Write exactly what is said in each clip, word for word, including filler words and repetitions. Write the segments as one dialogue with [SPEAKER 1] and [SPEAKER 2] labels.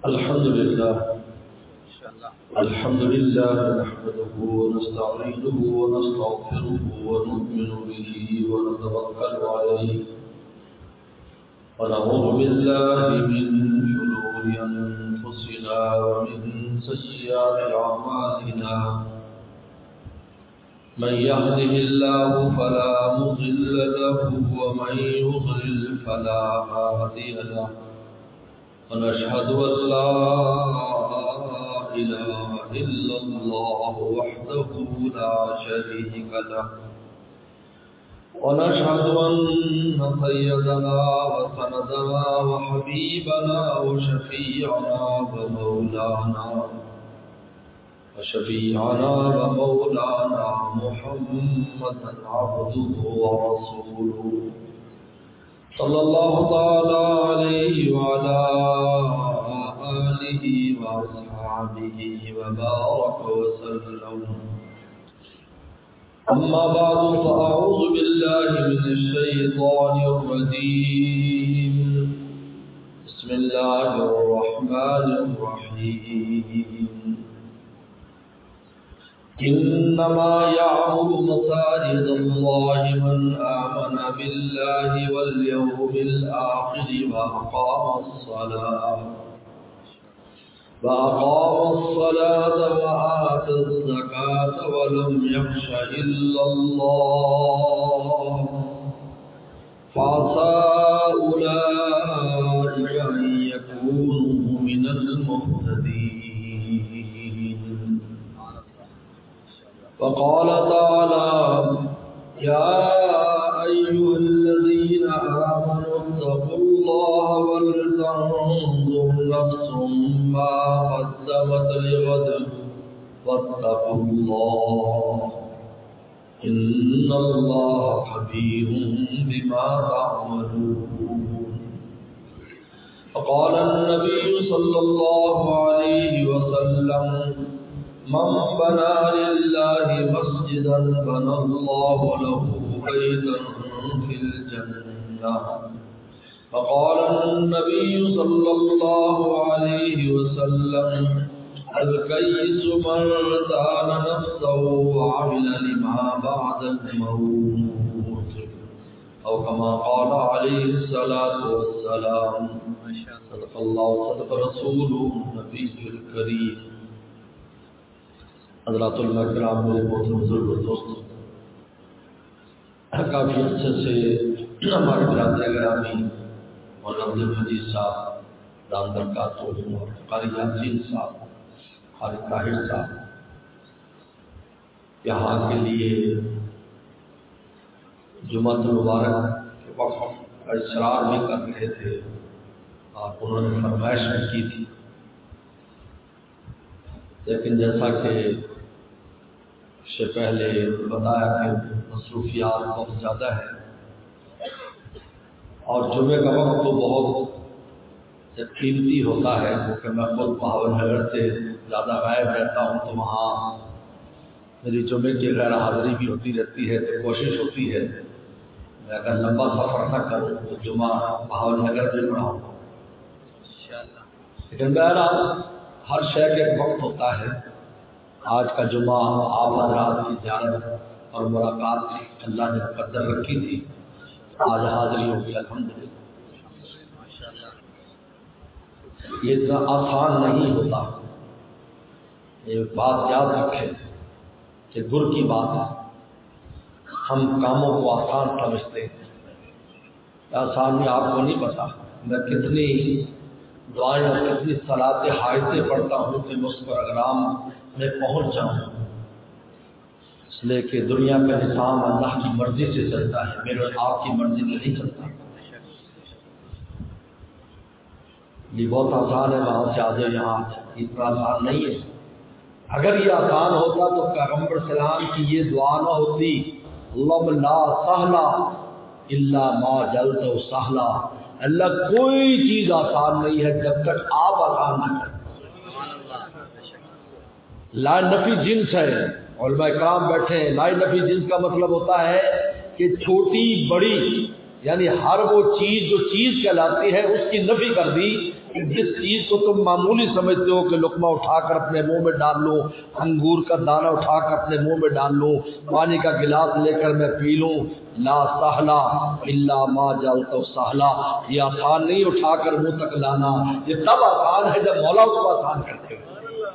[SPEAKER 1] الحمد لله الحمد لله نحمده ونستعينه ونستغفره ونؤمن به ونتوكل عليه ونعوذ بالله من شرور أنفسنا ومن سيئات أعمالنا من يهده الله فلا مضل له ومن يضلل فلا هادي له ونشهد أن لا إله إلا الله وحده لا شريك له ونشهد أن سيدنا وسندنا وحبيبنا وشفيعنا ومولانا وشفيعنا ومولانا محمدا عبده ورسوله صلى الله تعالى عليه وعلى آله وأصحابه وبارك وسلم. أما بعد فأعوذ بالله من الشيطان الرجيم. بسم الله الرحمن الرحيم. إنما يعمر مساجد الله من آمن بالله واليوم الآخر وأقام الصلاة وأقام الصلاة وآتى الزكاة ولم يخش إلا الله فعسى أولئك أن يكونوا من المهتدين. وقال تعالى يا أيها الذين آمنوا اتقوا الله ولتنظر نفس ما قدمت لغد واتقوا الله إن الله خبير بما تعملون. وقال النبي صلى الله عليه وسلم من بنى لله مسجدا بنى الله له بيتا في الجنة. وقال النبي صلى الله عليه وسلم الكيس من دان نفسه وعمل لما بعد الموت أو كما قال عليه الصلاة والسلام. صدق الله صدق رسوله النبي الكريم. حضرات اللہ کرام، میرے بہت بزرگ دوست، کافی عرصے سے ہمارے برادر گرامی مولانا عبد المجید صاحب دام درکاتہ اور قاری یاسین صاحب، خالد طاہر صاحب یہاں کے لیے جمعہ المبارک کے وقت کا اصرار بھی کر رہے تھے اور انہوں نے فرمائش بھی کی تھی، لیکن جیسا کہ سے پہلے بتایا کہ مصروفیات بہت زیادہ ہے اور جمعے کا وقت تو بہت قیمتی ہوتا ہے، کیونکہ میں خود بہاول نگر سے زیادہ غائب رہتا ہوں تو وہاں میری جمعے کی غیر حاضری بھی ہوتی رہتی ہے، تو کوشش ہوتی ہے میں اگر لمبا سفر نہ کروں تو جمعہ بہاول نگر میں پڑھاؤں. لیکن بہرحال ہر شے کا ایک وقت ہوتا ہے. آج کا جمعہ آپ حضرات کی زیارت اور ملاقات اللہ نے مقدر رکھی تھی، آج حاضری ہوگی الحمدللہ. یہ اتنا آسان نہیں ہوتا، یہ بات یاد رکھیں کہ گر کی بات ہے. ہم کاموں کو آسان سمجھتے ہیں، آسان میں آپ کو نہیں پتا میں کتنی دعائیں اور کتنی صلاتیں حائطیں پڑھتا ہوں کہ مستقرام میں پہنچ جاؤں، اس لیے کہ دنیا کا نظام اللہ کی مرضی سے چلتا ہے، میرے آپ کی مرضی سے نہیں چلتا. یہ بہت آسان ہے وہاں سے آ جائے، یہاں اتنا آسان نہیں ہے. اگر یہ آسان ہوتا تو پیغمبر سلام کی یہ دعا نہ ہوتی اللہم لا سہلا الا ما جعلتہ سہلا. اللہ کوئی چیز آسان نہیں ہے جب تک آپ آسان نہ کریں. لا نفی جنس ہے، علماء کرام بیٹھے ہیں. لا نفی جنس کا مطلب ہوتا ہے کہ چھوٹی بڑی یعنی ہر وہ چیز جو چیز کہلاتی ہے اس کی نفی کر دی. جس چیز کو تم معمولی سمجھتے ہو کہ لقمہ اٹھا کر اپنے منہ میں ڈال لو، انگور کا دانہ اٹھا کر اپنے منہ میں ڈال لو، پانی کا گلاس لے کر میں پی لوں، لا سہلا الا ما جعلتہ سہلا، یہ آسان نہیں اٹھا کر منہ تک لانا، یہ تب آسان ہے جب مولا اس کو آسان کرتے ہو.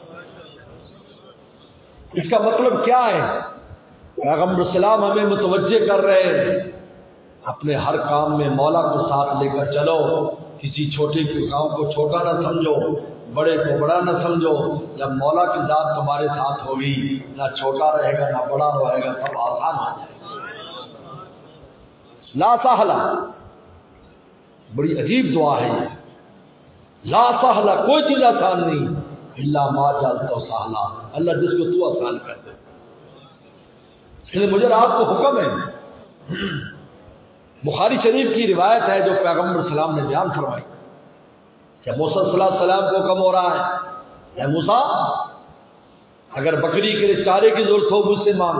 [SPEAKER 1] اس کا مطلب کیا ہے؟ پیغمبر السلام ہمیں متوجہ کر رہے ہیں اپنے ہر کام میں مولا کو ساتھ لے کر چلو. کسی چھوٹے کے کام کو چھوٹا نہ سمجھو، بڑے کو بڑا نہ سمجھو. جب مولا کی ذات تمہارے ساتھ ہوگی نہ چھوٹا رہے گا نہ بڑا رہے گا، سب آسان ہو جائے گا. لا سہلا بڑی عجیب دعا ہے یہ. لا سہلا کوئی چیز آسان نہیں، الا ما جعلتہ سہلا، اللہ جس کو تو آسان کر دے. اس لیے مجھے رات کو حکم ہے، بخاری شریف کی روایت ہے جو پیغمبر السلام نے بیان فرمائی کہ موسیٰ صلی اللہ علیہ وسلم کو حکم ہو رہا ہے، اے موسیٰ اگر بکری کے لیے چارے کی ضرورت ہو مجھ سے مانگ،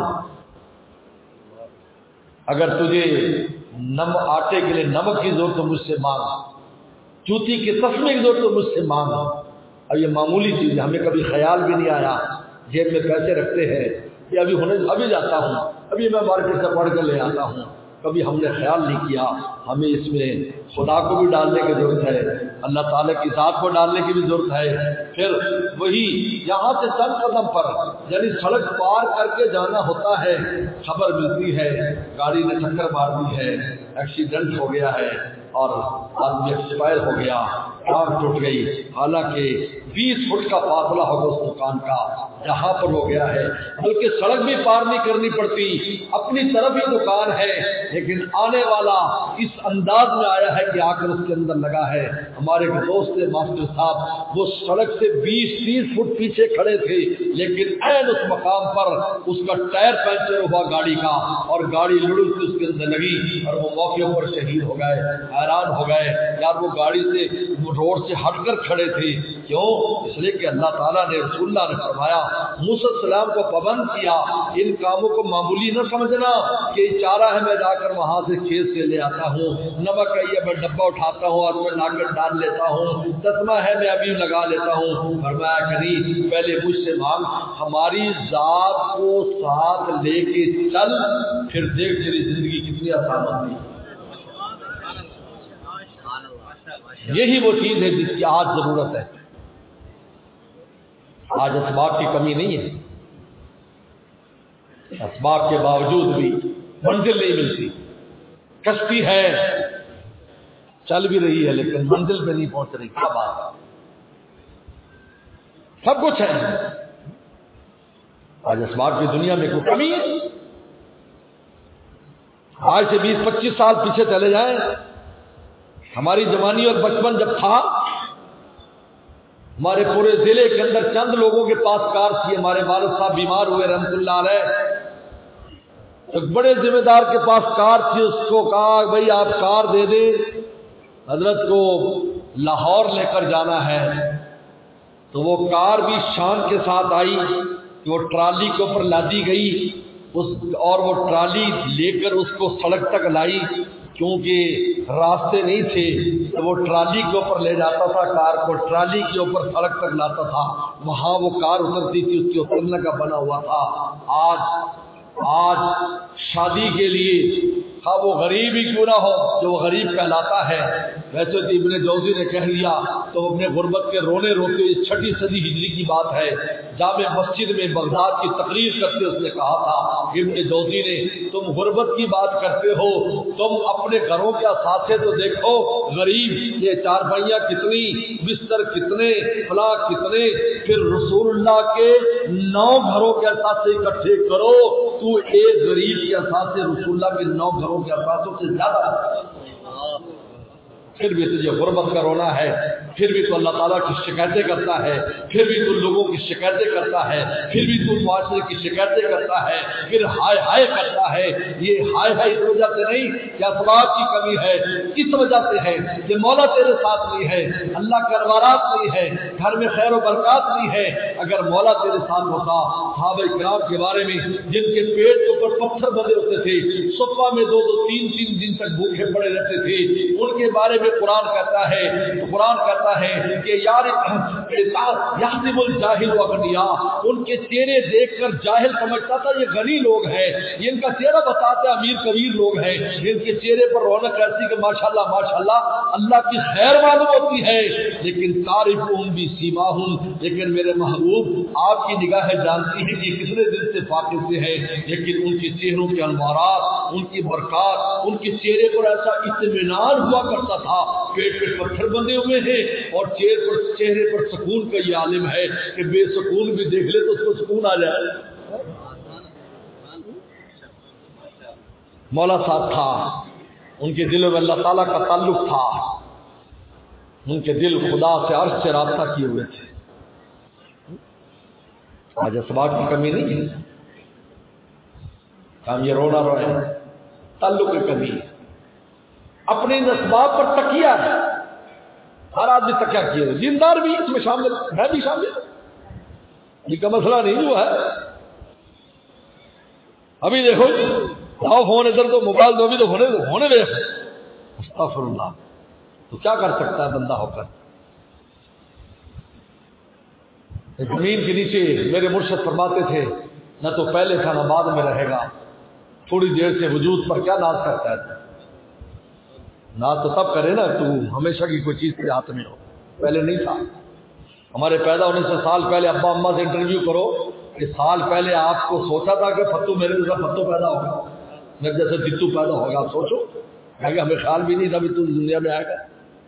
[SPEAKER 1] اگر تجھے نم آٹے کے لیے نمک کی ضرورت ہو مجھ سے مانگ، چوتی کے تسمے کی ضرورت ہو مجھ سے مانگ. اور یہ معمولی چیز ہے، ہمیں کبھی خیال بھی نہیں آیا. جیب میں پیسے رکھتے ہیں یہ ابھی ہونے ابھی جاتا ہوں، ابھی میں مارکیٹ سے پڑھ کر لے آتا ہوں. کبھی ہم نے خیال نہیں کیا ہمیں اس میں خدا کو بھی ڈالنے کی ضرورت ہے، اللہ تعالیٰ کی ذات کو ڈالنے کی بھی ضرورت ہے. پھر وہی یہاں سے چند قدم پر یعنی سڑک پار کر کے جانا ہوتا ہے، خبر ملتی ہے گاڑی نے ٹکر مار دی ہے، ایکسیڈنٹ ہو گیا ہے اور آدمی ایکسپائر ہو گیا، ٹانگ ٹوٹ گئی. حالانکہ بیس فٹ کا فاصلہ ہوگا اس دکان کا جہاں پر ہو گیا ہے، بلکہ سڑک بھی پار نہیں کرنی پڑتی، اپنی طرف ہی دکان ہے، لیکن آنے والا اس انداز میں آیا ہے کہ آ کر اس کے اندر لگا ہے. ہمارے ایک دوست ماسٹر صاحب وہ سڑک سے بیس تیس فٹ پیچھے کھڑے تھے، لیکن عین اس مقام پر اس کا ٹائر پنچر ہوا گاڑی کا اور گاڑی لڑک سے اس کے اندر لگی اور وہ موقع پر شہید ہو گئے. حیران ہو گئے یار وہ گاڑی سے روڈ سے ہٹ کر کھڑے تھے. کیوں؟ اس لیے کہ اللہ تعالیٰ نے رسول اللہ نے فرمایا موسیٰ السلام کو پابند کیا ان کاموں کو معمولی نہ سمجھنا کہ چارہ ہے میں جا کر وہاں سے کھیت سے لے آتا ہوں، نمک ہے یہ میں ڈبہ اٹھاتا ہوں اور میں لا کر ڈال لیتا ہوں، تسمہ ہے میں ابھی لگا لیتا ہوں. فرمایا کہ نہیں، پہلے مجھ سے مانگ، ہماری ذات کو ساتھ لے کے چل، پھر دیکھ تیری زندگی کتنی آسان ہوتی ہے. یہی وہ چیز ہے جس کی آج ضرورت ہے. آج اسباب کی کمی نہیں ہے، اسباب کے باوجود بھی منزل نہیں ملتی. کشتی ہے چل بھی رہی ہے لیکن منزل پہ نہیں پہنچ رہی. کیا بات ہے؟ سب کچھ ہے، آج اسباب کی دنیا میں کوئی کمی ہے؟ آج سے بیس پچیس سال پیچھے چلے جائیں، ہماری جوانی اور بچپن جب تھا ہمارے پورے ضلع کے اندر چند لوگوں کے پاس کار تھی. ہمارے والد صاحب بیمار ہوئے رحمت اللہ علیہ، ایک بڑے ذمہ دار کے پاس کار تھی، اس کو کہا بھائی آپ کار دے دیں، حضرت کو لاہور لے کر جانا ہے. تو وہ کار بھی شان کے ساتھ آئی کہ وہ ٹرالی کے اوپر لادی گئی اس اور وہ ٹرالی لے کر اس کو سڑک تک لائی. کیونکہ راستے نہیں تھے تو وہ ٹرالی کے اوپر لے جاتا تھا کار کو، ٹرالی کے اوپر سڑک تک لاتا تھا، وہاں وہ کار اترتی تھی، اس کے اترنے کا بنا ہوا تھا. آج آج شادی کے لیے ہاں وہ غریب ہی کیوں نہ ہو جو وہ غریب کہلاتا ہے. ویسے تو ابن جوزی نے کہہ لیا تو اپنے غربت کے رونے روتے ہوئے چھٹی صدی ہجری کی بات ہے، جامع مسجد میں بغداد کی تقریر کرتے اس نے کہا تھا ابن جوزی نے تم غربت کی بات کرتے ہو، تم اپنے گھروں کے اثاثے تو دیکھو، غریب یہ چارپائیاں کتنی، بستر کتنے، فلاں کتنے، پھر رسول اللہ کے نو گھروں کے اثاثے اکٹھے کرو تو ایک غریب کے اثاثے رسول اللہ کے نو گھروں کے اثاثوں سے زیادہ. پھر بھی تجھے غربت کا رونا ہے، پھر بھی تو اللہ تعالیٰ کی شکایتیں کرتا ہے، پھر بھی تو لوگوں کی شکایتیں کرتا ہے، پھر بھی تو معاشرے کی شکایتیں کرتا ہے، پھر ہائے ہائے کرتا ہے۔ یہ ہائے ہائے اس وجہ سے نہیں کہ اسباب کی کمی ہے، اس وجہ سے ہے کہ مولا تیرے ساتھ نہیں ہے، اللہ کے انوارات نہیں ہے، گھر میں خیر و برکات نہیں ہے۔ اگر مولا تیرے ساتھ ہوتا، صحابہ کرام کے بارے میں جن کے پیٹ کے اوپر پتھر بندے ہوتے تھے، صفہ میں دو دو تین تین دن تک بھوکے پڑے رہتے تھے، ان کے بارے میں قرآن کہتا ہے قرآن کہتا ہے کہ یار یحسب الجاہل اغنیاء، ان کے چہرے دیکھ کر جاہل سمجھتا تھا یہ غنی لوگ ہیں، یہ ان کا چہرہ بتاتا ہے امیر کبیر لوگ ہیں، ان کے چہرے پر رونق ایسی کہ ماشاءاللہ ماشاءاللہ اللہ کی خیر معلوم ہوتی ہے، لیکن تعرفون بسیماہم، لیکن میرے محبوب آپ کی نگاہ جانتی ہے کہ کتنے دل سے فاقد سے ہے، لیکن ان کے چہروں کے انوارات، ان کی برکات، ان کے چہرے پر ایسا اطمینان ہوا کرتا تھا، پیٹ پہ پتھر بندے ہوئے ہیں اور چہرے پر چہرے پر سکون کا یہ عالم ہے کہ بے سکون بھی دیکھ لے تو اس کو سکون آ جائے۔ مولا صاحب تھا، ان کے دلوں میں اللہ تعالیٰ کا تعلق تھا، ان کے دل خدا سے عرش سے رابطہ کیے ہوئے تھے۔ آج اسباب کی کمی نہیں ہے، ہم یہ رونا روئے تعلق کی کمی ہے، اپنے ان اسباب پر تکیہ ہے، ہر آدمی تکیہ کیے ہوئے، دیندار بھی اس میں شامل، میں بھی شامل، یہ کا مسئلہ نہیں جو ہے۔ ابھی دیکھو لاؤ فون ادھر تو موبائل دو بھی تو ہونے ہونے دے، استغفر اللہ، تو کیا کر سکتا ہے بندہ ہو کر؟ زمین کے نیچے میرے مرشد فرماتے تھے نہ تو پہلے تھا نہ بعد میں رہے گا، تھوڑی دیر سے وجود پر کیا ناز کرتا ہے؟ ناز تو تب کرے نا تو ہمیشہ کی کوئی چیز کے ہاتھ میں ہو، پہلے نہیں تھا۔ ہمارے پیدا ہونے سے سال پہلے ابا اماں سے انٹرویو کرو کہ سال پہلے آپ کو سوچا تھا کہ فتو میرے جیسا فتو پیدا ہوگا، میرے جیسے جتو پیدا ہوگا، آپ سوچو، کہ ہمیں خیال بھی نہیں تھا بھی تو دنیا میں آئے گا۔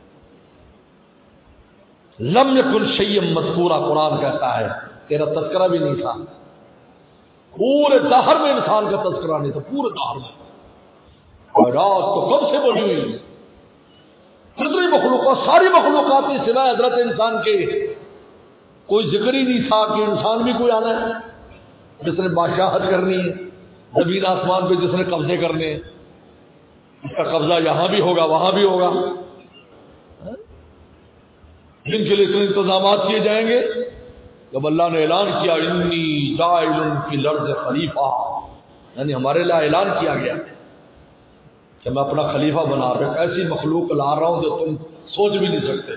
[SPEAKER 1] لم یکن شیئا مذکورا، قرآن کہتا ہے تیرا تذکرہ بھی نہیں تھا، پورے دہر میں انسان کا تذکرہ نہیں تھا، پورے دہر میں، اور رات تو کب سے بڑی ہوئی، کتنی مخلوقات، ساری مخلوقات کی سوائے حضرت انسان کے کوئی ذکر ہی نہیں تھا کہ انسان بھی کوئی آنا ہے جس نے بادشاہت کرنی ہے، زمین آسمان پہ جس نے قبضے کرنے ہیں، اس کا قبضہ یہاں بھی ہوگا وہاں بھی ہوگا، جن کے لیے اتنے انتظامات کیے جائیں گے۔ جب اللہ نے اعلان کیا انی جاعل فی الارض خلیفہ، یعنی ہمارے لیے اعلان کیا گیا کہ میں اپنا خلیفہ بنا رہا ہوں، ایسی مخلوق لا رہا ہوں جو تم سوچ بھی نہیں سکتے۔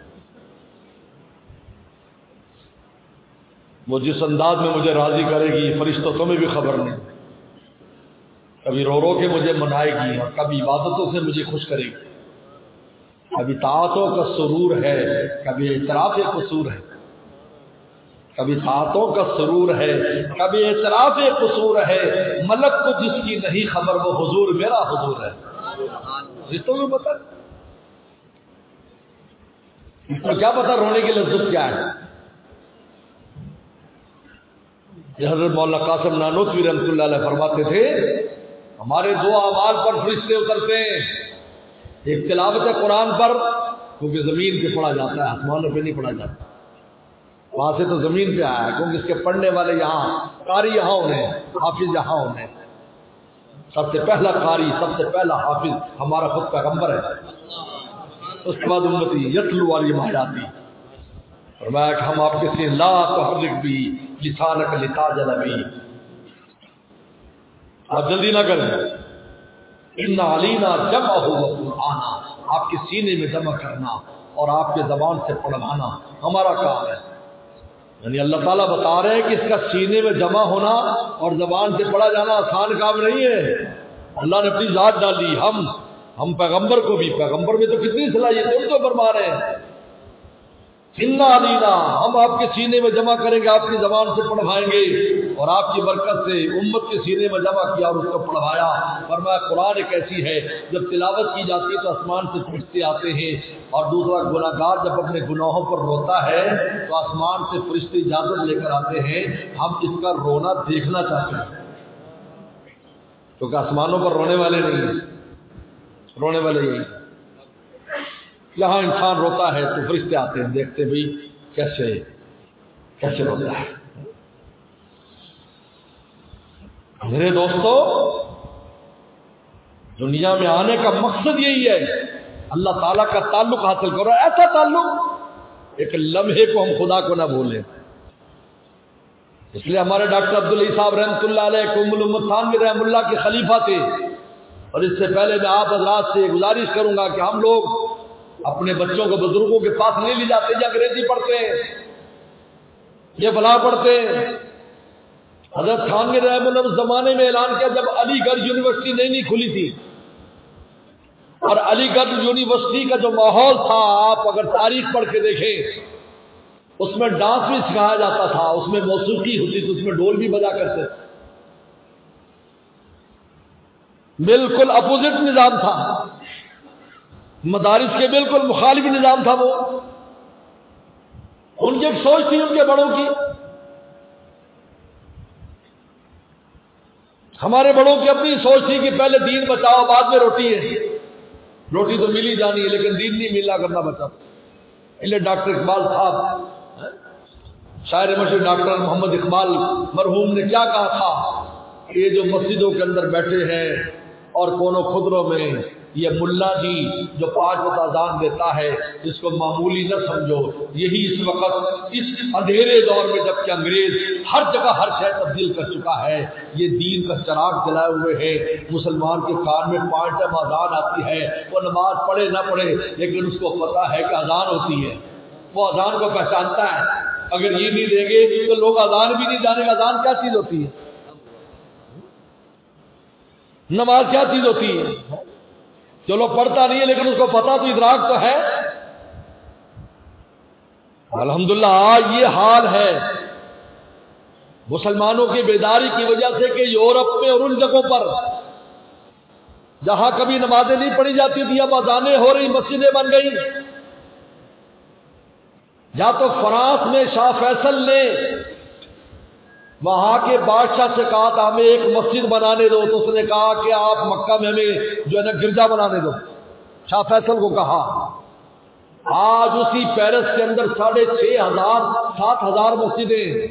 [SPEAKER 1] وہ جس انداز میں مجھے راضی کرے گی فرشتوں تمہیں بھی خبر نہیں، کبھی رو رو کے مجھے منائے گی اور کبھی عبادتوں سے مجھے خوش کرے گی، کبھی طاعتوں کا سرور ہے، کبھی اعتراف قصور ہے، کبھی طاعتوں کا سرور ہے، کبھی اعتراف قصور ہے، ملک کو جس کی نہیں خبر وہ حضور میرا حضور ہے۔ رشتوں میں پتہ، اس کو کیا پتہ رونے کی لذت کیا ہے؟ حضرت مولانا قاسم نانوتوی رحمۃ اللہ علیہ فرماتے تھے ہمارے دو اعمال پر فرشتے اترتے ہیں، ایک تلاوت قرآن پر، کیونکہ زمین پہ پڑھا جاتا ہے، آسمانوں پہ نہیں پڑھا جاتا، وہاں سے تو زمین پہ آیا ہے، کیونکہ اس کے پڑھنے والے یہاں، قاری یہاں ہونے ہیں، حافظ یہاں ہونے ہیں۔ سب سے پہلا قاری، سب سے پہلا حافظ ہمارا خود پیغمبر ہے، اس کے بعد امتی یتلو والی آیاتی۔ فرمایا کہ ہم آپ کے سین لا تحرک بھی لسانک لتعجل بھی، آپ جلدی نہ کریں، ان علینا جمعہ و قرآنا، آپ کے سینے میں جمع کرنا اور آپ کے زبان سے پڑھوانا ہمارا کام ہے۔ یعنی اللہ تعالیٰ بتا رہے ہیں کہ اس کا سینے میں جمع ہونا اور زبان سے پڑھا جانا آسان کام نہیں ہے، اللہ نے اپنی ذات ڈالی، ہم ہم پیغمبر کو بھی، پیغمبر میں تو کتنی صلاحیت ہے، تو فرما رہے ہیں انا علینا، ہم آپ کے سینے میں جمع کریں گے، آپ کی زبان سے پڑھوائیں گے، اور آپ کی برکت سے امت کے سینے میں جمع کیا اور اس کو پڑھوایا۔ فرمایا قرآن ایک ایسی ہے جب تلاوت کی جاتی ہے تو آسمان سے فرشتے آتے ہیں، اور دوسرا گناہ گار جب اپنے گناہوں پر روتا ہے تو آسمان سے فرشتے اجازت لے کر آتے ہیں، ہم اس کا رونا دیکھنا چاہتے ہیں، کیونکہ آسمانوں پر رونے والے نہیں ہیں، رونے والے یہی۔ یہاں انسان روتا ہے تو فرشتے آتے ہیں، دیکھتے بھی کیسے کیسے روتا ہے۔ میرے دوستو، دنیا میں آنے کا مقصد یہی ہے، اللہ تعالیٰ کا تعلق حاصل کرو، ایسا تعلق ایک لمحے کو ہم خدا کو نہ بھولیں۔ اس لیے ہمارے ڈاکٹر عبدالعی صاحب رحمۃ اللہ علیہ قوم الامت تھانوی رحم اللہ کے خلیفہ تھے، اور اس سے پہلے میں آپ حضرات سے گزارش کروں گا کہ ہم لوگ اپنے بچوں کو بزرگوں کے پاس نہیں لے جاتے، یہ انگریزی پڑھتے ہیں، یہ فلاں پڑھتے ہیں۔ حضرت تھانوی رحمہ اللہ اس زمانے میں اعلان کیا جب علی گڑھ یونیورسٹی نئی نہیں کھلی تھی، اور علی گڑھ یونیورسٹی کا جو ماحول تھا، آپ اگر تاریخ پڑھ کے دیکھیں، اس میں ڈانس بھی سکھایا جاتا تھا، اس میں موسیقی ہوتی تھی، اس میں ڈھول بھی بجا کرتے تھے، بالکل اپوزٹ نظام تھا، مدارس کے بالکل مخالف نظام تھا وہ۔ ان کی ایک سوچ تھی ان کے بڑوں کی، ہمارے بڑوں کی اپنی سوچ تھی کہ پہلے دین بچاؤ بعد میں روٹی ہے، روٹی تو ملی جانی ہے لیکن دین نہیں ملا کرنا بچا۔ اس لیے ڈاکٹر اقبال صاحب، شاعر مشہور ڈاکٹر محمد اقبال مرحوم نے کیا کہا تھا کہ یہ جو مسجدوں کے اندر بیٹھے ہیں اور کونوں خدروں میں یہ ملا جی جو پانچ وقت اذان دیتا ہے اس کو معمولی نہ سمجھو، یہی اس وقت اس اندھیرے دور میں جبکہ انگریز ہر جگہ ہر شے تبدیل کر چکا ہے، یہ دین کا چراغ جلائے ہوئے ہے، مسلمان کے کان میں پانچ ٹائم اذان آتی ہے، وہ نماز پڑھے نہ پڑھے لیکن اس کو پتا ہے کہ اذان ہوتی ہے، وہ اذان کو پہچانتا ہے۔ اگر یہ نہیں دیں گے تو لوگ اذان بھی نہیں جانے گا اذان کیا چیز ہوتی ہے، نماز کیا چیز ہوتی ہے، چلو پڑھتا نہیں ہے لیکن اس کو پتا تو ادراک تو ہے۔ الحمدللہ آج یہ حال ہے مسلمانوں کی بیداری کی وجہ سے کہ یورپ میں اور ان جگہوں پر جہاں کبھی نمازیں نہیں پڑھی جاتی تھی اب اذانیں ہو رہی، مسجدیں بن گئی۔ یا تو فرانس میں شاہ فیصل نے وہاں کے بادشاہ سے کہا تھا ہمیں ایک مسجد بنانے دو، تو اس نے کہا کہ آپ مکہ میں ہمیں جو ہے نا گرجا بنانے دو، شاہ فیصل کو کہا۔ آج اسی پیرس کے اندر ساڑھے چھ ہزار سات ہزار مسجدیں،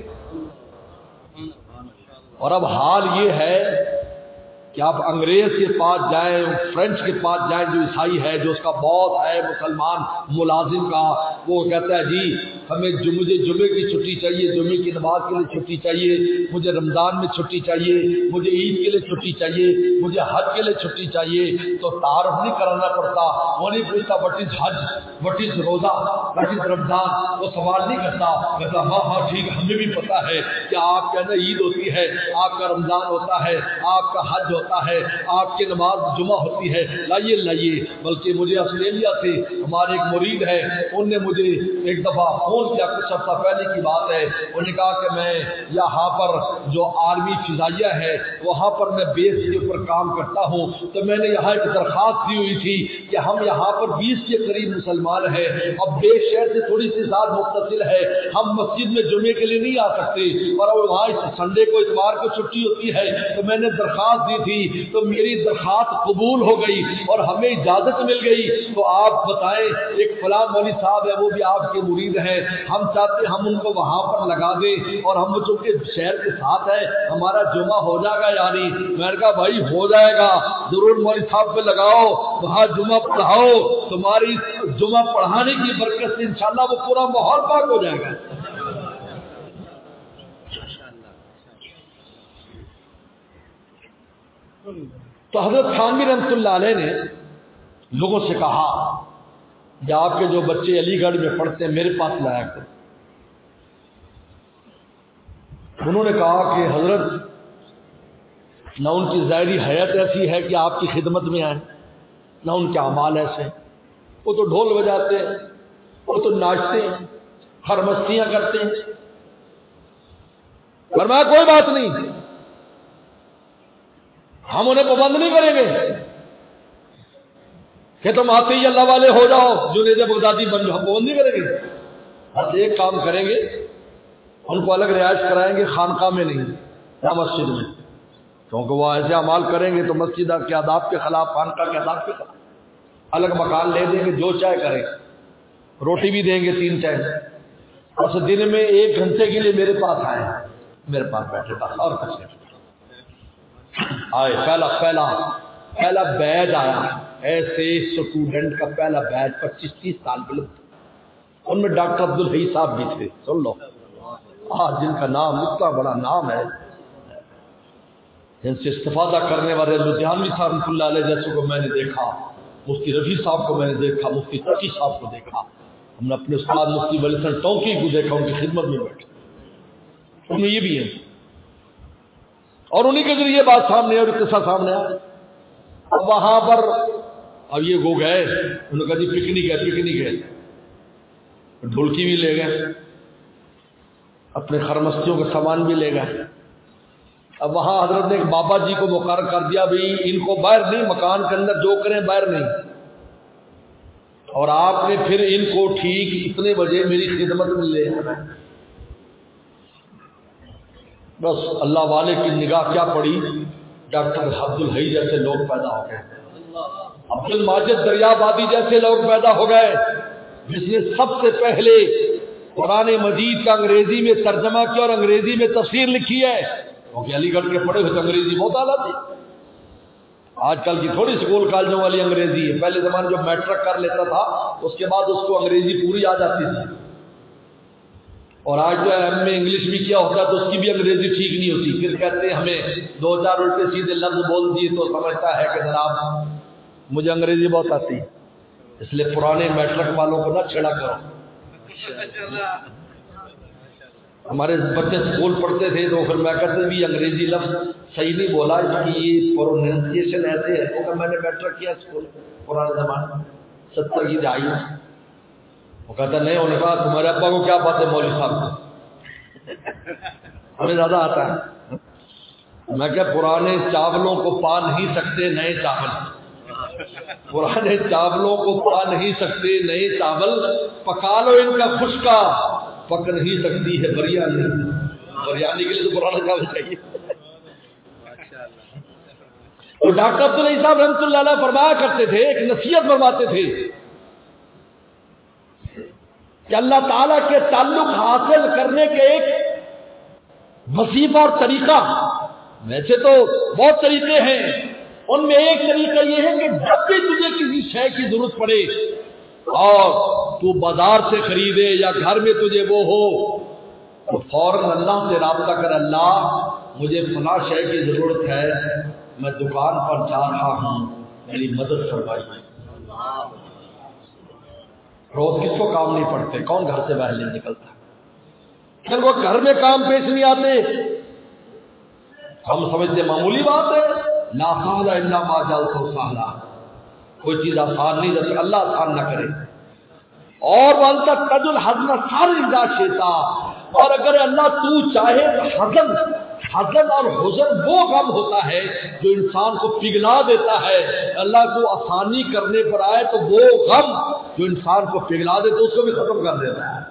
[SPEAKER 1] اور اب حال یہ ہے کہ آپ انگریز کے پاس جائیں، فرینچ کے پاس جائیں جو عیسائی ہے، جو اس کا باس ہے مسلمان ملازم کا، وہ کہتا ہے جی ہمیں مجھے جمعے کی چھٹی چاہیے، جمعے کی نماز کے لیے چھٹی چاہیے، مجھے رمضان میں چھٹی چاہیے، مجھے عید کے لیے چھٹی چاہیے، مجھے حج کے لیے چھٹی چاہیے۔ تو تعارف نہیں کرانا پڑتا، وہ نہیں پوچھتا what is Hajj, what is روزہ، وٹ از رمضان، وہ سوال نہیں کرتا، کہتا ہاں ہاں ٹھیک ہمیں بھی پتا ہے کہ آپ کے اندر عید ہوتی ہے، آپ کا رمضان ہوتا ہے، آپ کا حج ہوتا ہے، آپ کی نماز جمعہ ہوتی ہے، لائیے لائیے۔ بلکہ مجھے آسٹریلیا سے ہمارے ایک مرید ہے، ان نے مجھے ایک دفعہ فون کیا، کچھ ہفتہ پہلے کی بات ہے، انہوں نے کہا کہ میں یہاں پر جو آرمی فضائیہ ہے وہاں پر میں بیس کے اوپر کام کرتا ہوں، تو میں نے یہاں ایک درخواست دی ہوئی تھی کہ ہم یہاں پر بیس کے قریب مسلمان ہیں، اب بیس شہر سے تھوڑی سی ذات متصل ہے، ہم مسجد میں جمعے کے لیے نہیں آ سکتے، اور وہاں سنڈے کو اتوار کو چھٹی ہوتی ہے، تو میں نے درخواست دی تھی تو میری درخواست قبول ہو گئی اور ہمیں اجازت مل گئی۔ تو آپ بتائیں ایک فلاں مولوی صاحب ہے وہ بھی آپ کے مرید ہیں، ہم چاہتے ہم ان کو وہاں پر لگا دیں اور ہم چونکہ شہر کے ساتھ ہے ہمارا جمعہ ہو جائے گا، یعنی میں نے کہا بھائی ہو جائے گا، ضرور مولوی صاحب پہ لگاؤ، وہاں جمعہ پڑھاؤ، تمہاری جمعہ پڑھانے کی برکت سے انشاءاللہ وہ پورا ماحول پاک ہو جائے گا۔ تو حضرت تھانوی رحمۃ اللہ علیہ نے لوگوں سے کہا کہ آپ کے جو بچے علی گڑھ میں پڑھتے ہیں میرے پاس لایا کرو۔ انہوں نے کہا کہ حضرت نہ ان کی ظاہری حیت ایسی ہے کہ آپ کی خدمت میں آئیں، نہ ان کے اعمال ایسے ہیں، وہ تو ڈھول بجاتے ہیں، وہ تو ناچتے ہیں، ہر مستیاں کرتے ہیں۔ فرمایا کوئی بات نہیں، ہم انہیں پابند نہیں کریں گے کہ تم آتے ہی اللہ والے ہو جاؤ، جنید بغدادی بن جاؤ، ہم پابند نہیں کریں گے۔ بس ایک کام کریں گے، ان کو الگ رہائش کرائیں گے، خانقاہ میں نہیں یا مسجد میں، کیونکہ وہ ایسے اعمال کریں گے تو مسجد کے آداب کے خلاف، خانقاہ کے آداب کے خلاف۔ الگ مکان لے دیں گے، جو چاہے کریں، روٹی بھی دیں گے تین ٹائم، اور دن میں ایک گھنٹے کے لیے میرے پاس آئے، میرے پاس بیٹھے بس اور کچھ نہیں آئے۔ پہلا پہلا پہلا بیچ آیا، ایسے اسٹوڈنٹ کا پہلا بیچ پچیس تیس سال کے لوگ، ان میں ڈاکٹر عبدالحی صاحب بھی تھے، سن لو آج جن کا نام اتنا بڑا نام ہے، جن سے استفادہ کرنے والے لدھیانوی صاحب رحمۃ اللہ علیہ جیسے کو میں نے دیکھا، مفتی رفیع صاحب کو میں نے دیکھا، مفتی تقی صاحب کو دیکھا، ہم نے اپنے استاد مفتی ولی حسن ٹونکی کو دیکھا، ان کی خدمت میں بیٹھے، ان میں یہ بھی ہے، اور انہی کے ذریعے بات سامنے اور قصہ سامنے آیا۔ اب وہاں پر اب یہ وہ گئے، انہوں نے کہا جی پکنک ہے، پکنک ہے، ڈھولکی بھی لے گئے، اپنے خرمستیوں کا سامان بھی لے گئے۔ اب وہاں حضرت نے ایک بابا جی کو مقرر کر دیا، بھائی ان کو باہر نہیں، مکان کے اندر جو کریں باہر نہیں، اور آپ نے پھر ان کو ٹھیک اتنے بجے میری خدمت میں لے آنا۔ بس اللہ والے کی نگاہ کیا پڑی، ڈاکٹر عبدالحی جیسے لوگ پیدا ہو گئے، عبد الماجد دریابادی جیسے لوگ پیدا ہو گئے، جس نے سب سے پہلے قرآن مجید کا انگریزی میں ترجمہ کیا اور انگریزی میں تفسیر لکھی ہے، کیونکہ علی گڑھ کے پڑھے ہوئے تو انگریزی بہت اعلیٰ تھی، آج کل کی تھوڑی اسکول کالجوں والی انگریزی ہے، پہلے زمانے جو میٹرک کر لیتا تھا اس کے بعد اس کو انگریزی پوری آ جاتی تھی، اور آج جو ایم اے انگلش بھی کیا ہوتا ہے تو اس کی بھی انگریزی ٹھیک نہیں ہوتی، پھر کہتے ہیں ہمیں دو چار الٹے سیدھے لفظ بول دیے تو سمجھتا ہے کہ جناب مجھے انگریزی بہت آتی ہے، اس لیے پرانے میٹرک والوں کو نہ چھیڑا کرو۔ ہمارے بچے اسکول پڑھتے تھے تو پھر میں کہتے بھی انگریزی لفظ صحیح نہیں بولا، اس کی یہ پروننسیشن ایسے ہے، کیونکہ میں نے میٹرک کیا اسکول پرانے زمانے ستر کی دہائی میں۔ وہ کہتا نہیں، انہوں نے کہا تمہارے ابا کو کیا بات ہے مولوی صاحب کو، ہمیں زیادہ آتا ہے۔ میں کہ پرانے چاولوں کو پا نہیں سکتے نئے چاول، پرانے چاولوں کو پا نہیں سکتے نئے چاول، پکا لو ان کا خشکا، پک نہیں سکتی ہے بریانی، بریانی کے لیے تو پرانا چاول چاہیے۔ تو ڈاکٹر عبدالحی صاحب رحمۃ اللہ علیہ فرمایا کرتے تھے، ایک نصیحت فرماتے تھے کہ اللہ تعالیٰ کے تعلق حاصل کرنے کے ایک وظیفہ اور طریقہ، ویسے تو بہت طریقے ہیں، ان میں ایک طریقہ یہ ہے کہ جب بھی تجھے کسی شے کی ضرورت پڑے اور تو بازار سے خریدے یا گھر میں تجھے وہ ہو تو فوراً اللہ سے رابطہ کر، اللہ مجھے فلاں شے کی ضرورت ہے، میں دکان پر جا رہا ہوں، میری مدد فرمائیے۔ روز کس کو کام نہیں پڑتے، کون گھر سے باہر نہیں نکلتا، پھر وہ گھر میں کام پیش نہیں آتے، ہم سمجھتے معمولی بات ہے، لا سہل الا ما جعلته سہلا، کوئی چیز آسان نہیں جب اللہ آسان نہ کرے، اور وانت تج الحزن ساری اذا شئتا، اور اگر اللہ تو چاہے تو حزن حزن اور حزن وہ غم ہوتا ہے جو انسان کو پگھلا دیتا ہے، اللہ کو آسانی کرنے پر آئے تو وہ غم جو انسان کو پگھلا دے تو اس کو بھی ختم کر دیتا ہے۔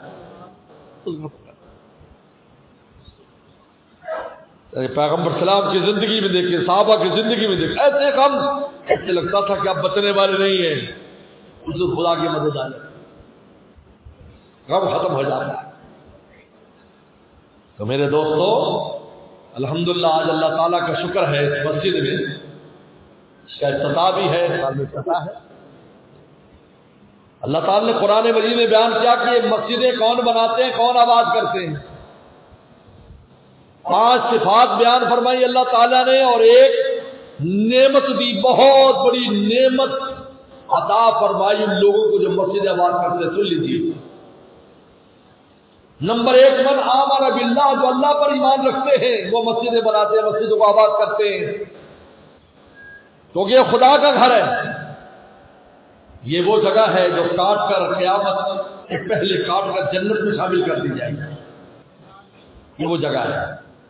[SPEAKER 1] پیغمبر سلام کی زندگی میں دیکھیں، صحابہ کی زندگی میں دیکھیں، ایسے غم ایسے لگتا تھا کہ اب بچنے والے نہیں ہیں، حضور خدا کی مدد آ جائے، غم ختم ہو جاتا ہے۔ تو میرے دوستو الحمدللہ آج اللہ تعالیٰ کا شکر ہے، اس مسجد میں اس کا افتتاح بھی ہے، سال میں افتتاح ہے۔ اللہ تعالیٰ نے قرآن مجید میں بیان کیا کہ یہ مسجدیں کون بناتے ہیں، کون آباد کرتے ہیں، پانچ صفات بیان فرمائی اللہ تعالیٰ نے، اور ایک نعمت دی، بہت بڑی نعمت عطا فرمائی ان لوگوں کو جو مسجد آباد کرتے، سن لیجیے۔ نمبر ایک، من آمن باللہ، جو اللہ پر ایمان رکھتے ہیں وہ مسجدیں بناتے ہیں، مسجدوں کو آباد کرتے ہیں، کیونکہ یہ خدا کا گھر ہے، یہ وہ جگہ ہے جو کاٹ کر قیامت سے پہلے کاٹ کر جنت میں شامل کر دی جائے گی، یہ وہ جگہ ہے۔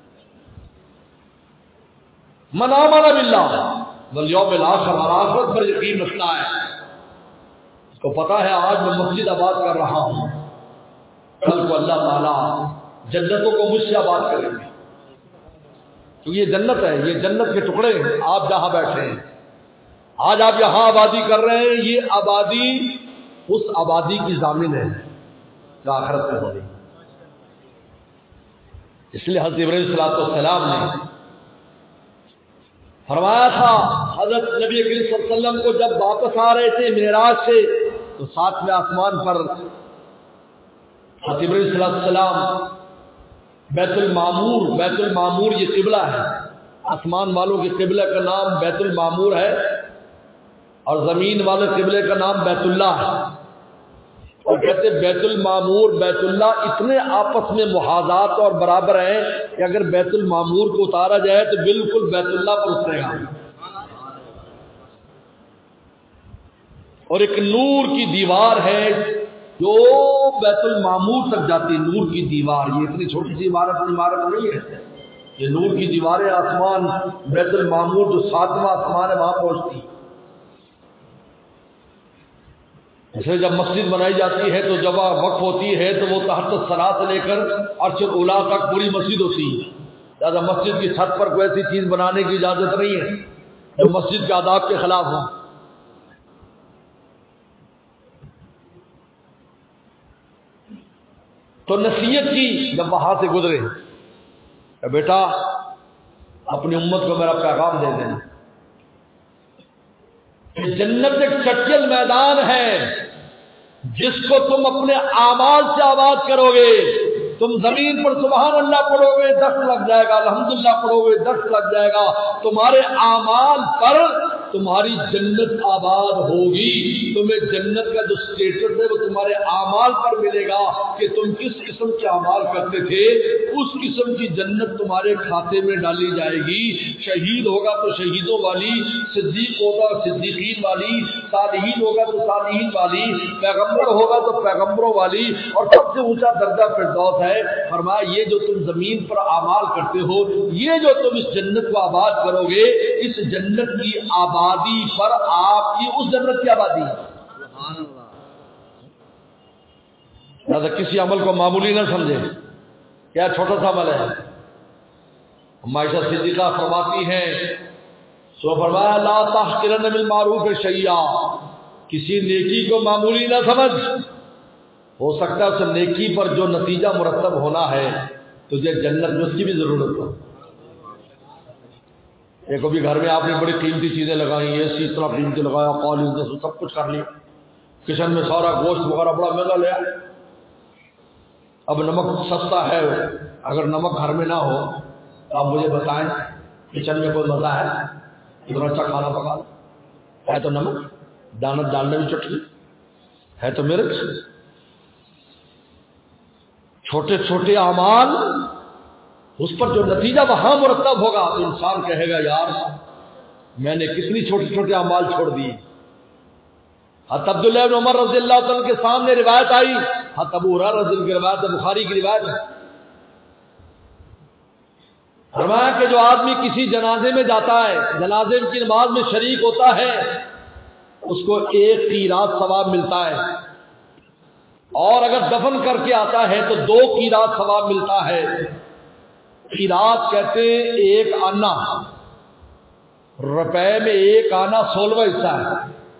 [SPEAKER 1] من آمن باللہ والیوم الآخر، اور آخرت پر یقین رکھتا ہے، اس کو پتا ہے آج میں مسجد آباد کر رہا ہوں، کل کو اللہ تعالیٰ جنتوں کو مجھ سے آباد کریں گے، کیونکہ یہ جنت ہے، یہ جنت کے ٹکڑے ہیں، آپ جہاں بیٹھے ہیں آج آپ یہاں آبادی کر رہے ہیں، یہ آبادی اس آبادی کی ضامن ہے جو آخرت میں ہونی۔ اس لیے حضرت ابراہیم صلی اللہ علیہ وسلم نے فرمایا تھا، حضرت نبی کریم صلی اللہ علیہ وسلم کو جب واپس آ رہے تھے معراج سے تو ساتویں آسمان پر حضرت ابراہیم صلی اللہ علیہ وسلم بیت المعمور، بیت المعمور یہ قبلہ ہے، آسمان والوں کے قبلہ کا نام بیت المعمور ہے اور زمین والے قبلے کا نام بیت اللہ ہے، اور کہتے بیت المعمور بیت اللہ اتنے آپس میں محاذات اور برابر ہیں کہ اگر بیت المعمور کو اتارا جائے تو بالکل بیت اللہ پر اترے گا، اور ایک نور کی دیوار ہے جو بیت المعمور تک جاتی ہے، نور کی دیوار، یہ اتنی چھوٹی سی عمارت عمارت نہیں ہے، یہ نور کی دیواریں آسمان بیت المعمور جو ساتواں آسمان ہے وہاں پہنچتی ہے۔ اسے جب مسجد بنائی جاتی ہے تو جب وقف ہوتی ہے تو وہ تحت الثری سے لے کر عرش الاولیٰ تک پوری مسجد ہوتی ہے، لہٰذا مسجد کی چھت پر کوئی ایسی چیز بنانے کی اجازت نہیں ہے جو مسجد کے آداب کے خلاف ہو۔ تو نصیحت کی جب وہاں سے گزرے کہ بیٹا اپنی امت کو میرا پیغام دے دینا کہ جنت ایک چٹکل میدان ہے جس کو تم اپنے اعمال سے آباد کرو گے، تم زمین پر سبحان اللہ پڑھو گے دس لگ جائے گا، الحمدللہ پڑھو گے دس لگ جائے گا، تمہارے اعمال پر تمہاری جنت آباد ہوگی، تمہیں جنت کا جو سٹیٹس ہے وہ تمہارے اعمال پر ملے گا کہ تم کس قسم کے اعمال کرتے تھے، اس قسم کی جنت تمہارے کھاتے میں ڈالی جائے گی۔ شہید ہوگا تو شہیدوں والی، صدیق ہوگا صدیقین والی، صالحین ہوگا تو صالحین والی، پیغمبر ہوگا تو پیغمبروں والی، اور سب سے اونچا درجہ فردوس ہے۔ فرمایا یہ جو تم زمین پر اعمال کرتے ہو، یہ جو تم اس جنت کو آباد کرو گے، اس جنت کی آبادی پر آپ کی اس جنت کی آبادی ہے۔ سبحان اللہ۔ لہذا کسی عمل کو معمولی نہ سمجھے، کیا چھوٹا سا عمل ہے۔ عائشہ صدیقہ فرماتی ہیں، سو فرمایا لا تحقرن من المعروف شیئا، کسی نیکی کو معمولی نہ سمجھ، ہو سکتا ہے اس نیکی پر جو نتیجہ مرتب ہونا ہے تجھے جنت میں اس کی بھی ضرورت ہو۔ ایک ابھی گھر میں آپ نے بڑی قیمتی چیزیں لگائی، اے سی اتنا قیمتی لگایا، قالین سب کچھ کر لیا، کچن میں سارا گوشت وغیرہ بڑا مہنگا لیا، اب نمک سستا ہے، اگر نمک گھر میں نہ ہو تو آپ مجھے بتائیں کچن میں کوئی مزہ ہے؟ اتنا اچھا کھانا پکا ہے تو نمک، دانت ڈالنے میں چٹکی ہے تو مرچ، چھوٹے چھوٹے اعمال اس پر جو نتیجہ وہاں مرتب ہوگا تو انسان کہے گا یار میں نے کتنی چھوٹے چھوٹے اعمال چھوڑ دیے۔ حضرت عبداللہ بن عمر رضی اللہ عنہ کے سامنے روایت آئی، حضرت ابو ہریرہ رضی اللہ عنہ کی روایت ہے، بخاری کی روایت ہے، فرمایا کہ جو آدمی کسی جنازے میں جاتا ہے، جنازے کی نماز میں شریک ہوتا ہے، اس کو ایک قیراط ثواب ملتا ہے، اور اگر دفن کر کے آتا ہے تو دو قیراط ثواب ملتا ہے۔ قیراط کہتے ہیں ایک آنا، روپے میں ایک آنا سولہواں حصہ ہے،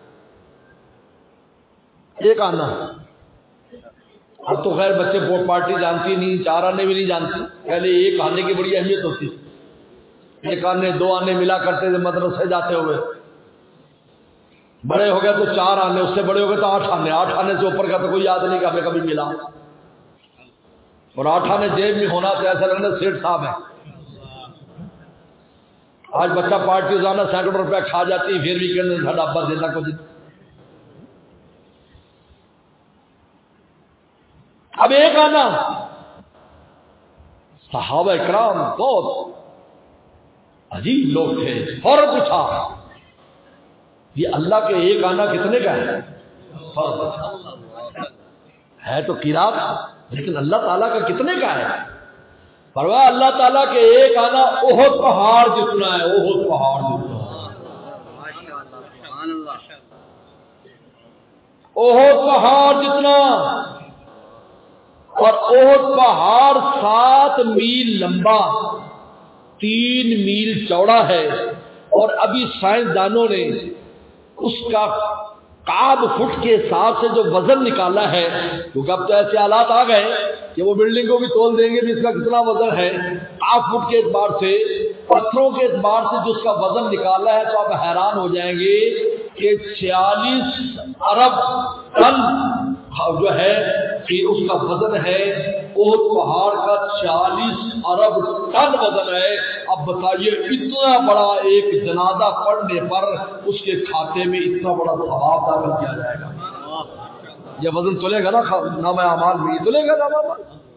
[SPEAKER 1] ایک آنا۔ اب تو خیر بچے ووٹ پارٹی جانتی نہیں، چار آنے بھی نہیں جانتی، پہلے ایک آنے کی بڑی اہمیت ہوتی، ایک آنے دو آنے ملا کرتے تھے مدرسے جاتے ہوئے، بڑے ہو گئے تو چار آنے، اس سے بڑے ہو گئے تو آٹھ آنے، آٹھ آنے سے اوپر کا تو کوئی یاد نہیں کہ ہمیں کبھی ملا، اور آٹھ آنے جیب میں ہونا تو ایسا لگنا سیٹ صاحب ہے۔ آج بچہ پارٹی روزانہ سینکڑوں روپے کھا جاتی، پھر بھی کہنے ساڈا ابا دینا کچھ۔ اب ایک آنا، صحابہ اکرام بہت عجیب لوگ تھے، فوراً پوچھا یہ اللہ کے ایک آنا کتنے کا ہے؟ ہے تو قیراط، لیکن اللہ تعالیٰ کا کتنے کا ہے؟ فرمایا اللہ تعالیٰ کے ایک آنا احد پہاڑ جتنا ہے، احد پہاڑ جتنا، احد پہاڑ جتنا، اور احد پہاڑ سات میل لمبا، تین میل چوڑا ہے، اور ابھی سائنسدانوں نے اس کا کعب فٹ کے حساب سے جو وزن نکالا ہے، کیونکہ اب تو ایسے حالات آ گئے کہ وہ بلڈنگ کو بھی تول دیں گے بھی اس کا کتنا وزن ہے، کعب فٹ کے اعتبار سے، پتھروں کے اعتبار سے جو اس کا وزن نکالا ہے، تو آپ حیران ہو جائیں گے کہ چھیالیس ارب ٹن جو ہے کہ اس کا وزن ہے، احد پہاڑ کا چالیس ارب ٹن وزن ہے۔ اب بتائیے اتنا بڑا ایک جنازہ پڑھنے پر اس کے کھاتے میں اتنا بڑا ثواب داخل کیا جائے گا، یہ وزن تلے گا نا نامہ اعمال میں، یہ تلے گا نامہ اعمال،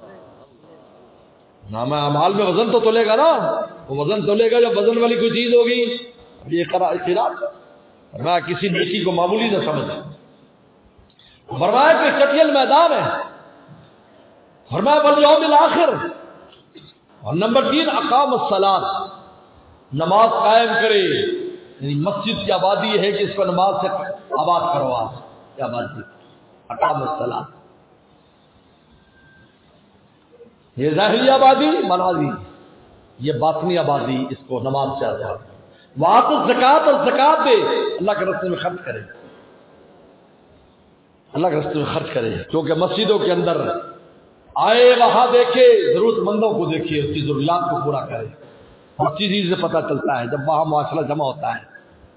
[SPEAKER 1] نامہ اعمال میں وزن تو تلے گا نا، وہ وزن تلے گا جب وزن والی کوئی چیز ہوگی۔ یہ خلاف میں کسی نیکی کو معمولی نہ سمجھ، فرمایا کہ چٹیل میدان ہے، فرمایا والیوم الآخر، اور نمبر تین اقام الصلاۃ، نماز قائم کرے، یعنی مسجد کی آبادی یہ ہے کہ اس کو نماز سے آباد کروا، یہ آبادی اقام الصلاۃ، یہ ظاہری آبادی منازی، یہ باطنی آبادی اس کو نماز سے آزاد، وآت الزکات، اور زکات دے، اللہ کے راستے میں خرچ کرے، اللہ کے راستے میں خرچ کرے، کیونکہ مسجدوں کے اندر آئے وہاں دیکھے، ضرورت مندوں کو دیکھے، اس کی ضروریات کو پورا کرے، ہر چیز سے پتہ چلتا ہے جب وہاں معاشرہ جمع ہوتا ہے۔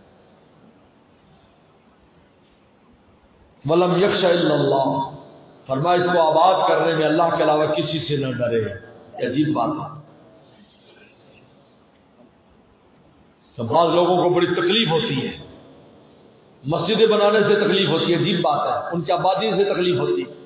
[SPEAKER 1] وَلَمْ يَخْشَ إِلَّا اللَّهُ، فرمایا اس کو آباد کرنے میں اللہ کے علاوہ کسی سے نہ ڈرے، یہ عجیب بات ہے۔ تو بعض لوگوں کو بڑی تکلیف ہوتی ہے، مسجدیں بنانے سے تکلیف ہوتی ہے، عجیب بات ہے، ان کی آبادی سے تکلیف ہوتی ہے۔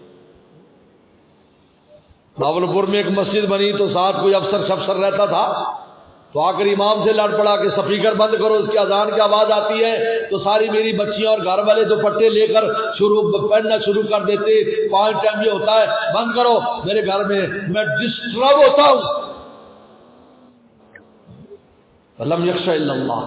[SPEAKER 1] راولپور میں ایک مسجد بنی تو ساتھ کوئی افسر شفسر رہتا تھا، تو آ کر امام سے لڑ پڑا کہ سپیکر بند کرو، اس کی اذان کی آواز آتی ہے تو ساری میری بچیاں اور گھر والے دوپٹے لے کر شروع پڑھنا شروع کر دیتے، پانچ ٹائم یہ ہوتا ہے بند کرو، میرے گھر میں میں ڈسٹرب ہوتا ہوں۔ لم یخش الا اللہ،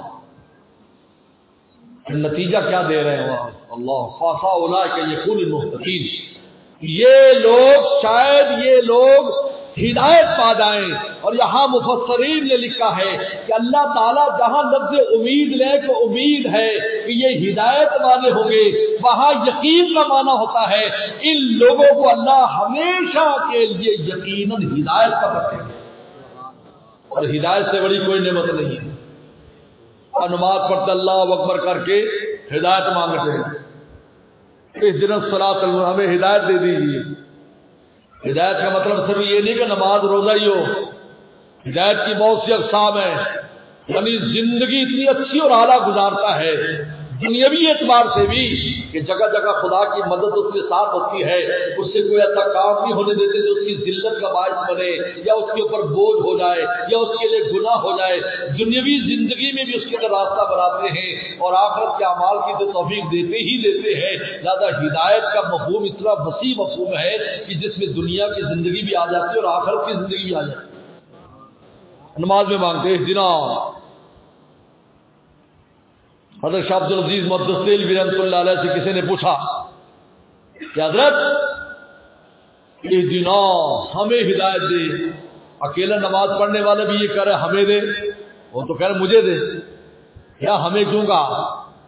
[SPEAKER 1] نتیجہ کیا دے رہے ہیں اللہ، خاصا اولئک یکون المہتدین، یہ لوگ شاید یہ لوگ ہدایت پا جائیں۔ اور یہاں مفسرین نے لکھا ہے کہ اللہ تعالیٰ جہاں لفظ امید لے کہ امید ہے کہ یہ ہدایت والے ہوں گے، وہاں یقین کا معنی ہوتا ہے ان لوگوں کو اللہ ہمیشہ کے لیے یقیناً ہدایت کا رکھے گا، اور ہدایت سے بڑی کوئی نعمت نہیں ہے۔ اور نماز پڑھتے اللہ اکبر کر کے ہدایت مانگتے ہیں، اس دن الصلاۃ ہمیں ہدایت دے دیجیے۔ ہدایت کا مطلب صرف یہ نہیں کہ نماز روزہ ہی ہو، ہدایت کی بہت سی اقسام ہیں، یعنی زندگی اتنی اچھی اور اعلیٰ گزارتا ہے دنیاوی اعتبار سے بھی کہ جگہ جگہ خدا کی مدد اس کے ساتھ ہوتی ہے، اس سے کوئی ایسا کام نہیں ہونے دیتے جو اس کی ذلت کا باعث بنے یا اس کے اوپر بوجھ ہو جائے یا اس کے لیے گناہ ہو جائے، دنیاوی زندگی میں بھی اس کے لیے راستہ بناتے ہیں اور آخرت کے اعمال کی تو توفیق دیتے ہی دیتے ہیں۔ زیادہ ہدایت کا مفہوم اتنا وسیع مفہوم ہے کہ جس میں دنیا کی زندگی بھی آ جاتی ہے اور آخرت کی زندگی بھی آ جاتی ہے۔ نماز میں مانگتے ہیں اہدنا، حضرت شاہ عبد العزیز مدثر رحمۃ اللہ علیہ سے کسی نے پوچھا کہ حضرت اہدنا، ہمیں ہدایت دے، اکیلا نماز پڑھنے والے بھی یہ کہہ رہے ہمیں دے، وہ تو کہہ رہے مجھے دے، یا ہمیں کیوں کہا؟